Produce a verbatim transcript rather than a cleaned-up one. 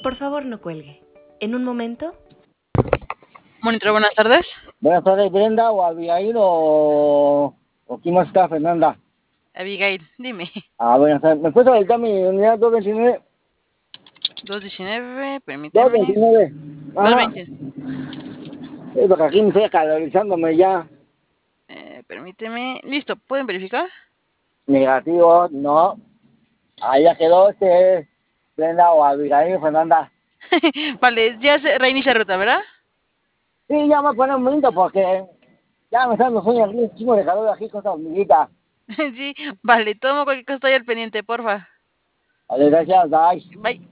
Por favor, no cuelgue. En un momento... Monitor, buenas tardes. Buenas tardes, Brenda, o Abigail, o, o ¿quién más está, Fernanda? Abigail, dime. Ah, buenas tardes. ¿Me puedes solicitar mi unidad doscientos veintinueve? doscientos diecinueve, doscientos permíteme. veintinueve. Ajá. doscientos veinte. Sí, porque aquí me estoy calorizándome ya. Eh, permíteme. Listo, ¿pueden verificar? Negativo, no. Ahí ya quedó, este es Brenda o Abigail, Fernanda. Vale, ya se reinicia ruta, ¿verdad? Sí, ya me voy a poner un momento porque ya me están los sueños aquí, un chingo de calor aquí con esta hormiguita. Sí, vale, tomo cualquier cosa, estoy al pendiente, porfa. Vale, gracias, bye. Bye.